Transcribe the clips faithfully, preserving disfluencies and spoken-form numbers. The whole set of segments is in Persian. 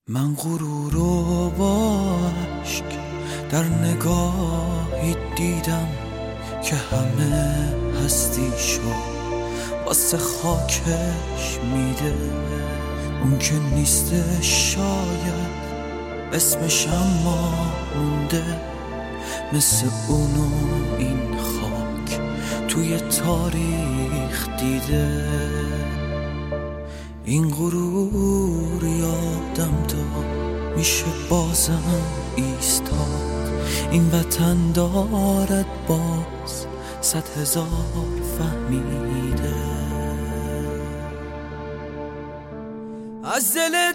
من غرور و با عشق در نگاهی دیدم که همه هستیشو واسه خاکش میده. اون که نیسته شاید اسمش اما مونده، مثل اونو این خاک توی تاریخ دیده. این غرور یادم داد میشه بازم ایستاد، این وطن دارد باز صد هزار فهمیده. از دل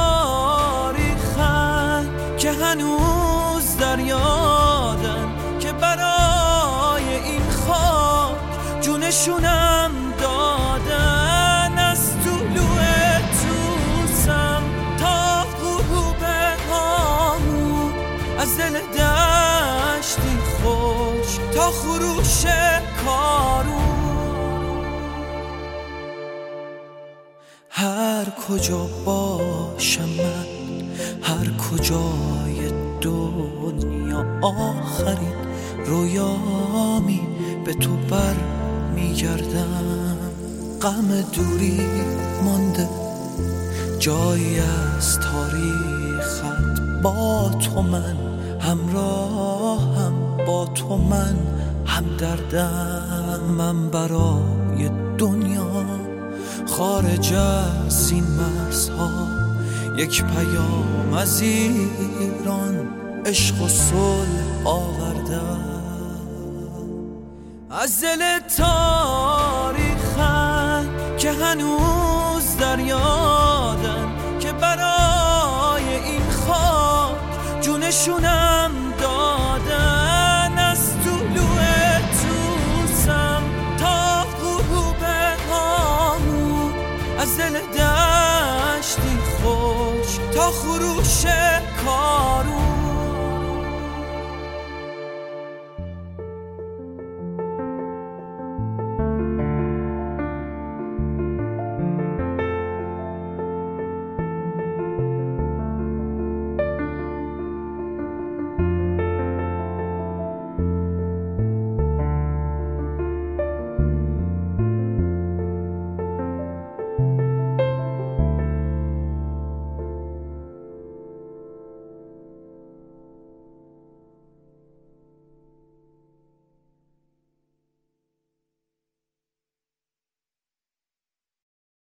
تاریخن که هنوز در یادن، که برای این خاک جونشونم دادن. از طلوع توسم تا غروب هامون، از دل دشتی خوش تا خروش کارون. هر کجا باشم من، هر کجای دنیا، آخرین رویامی به تو بر میگردم. غم دوری مانده جایی از تاریخت، با تو من همراهم، با تو من همدردم. من برای دنیا خارج از این مرزها یک پیام از ایران، عشق و صلح آوردم. از دل تاریخن که هنوز در یادن، که برای این خاک جونشونم دادن. از طلوع توسم تا غروب هامون، از دل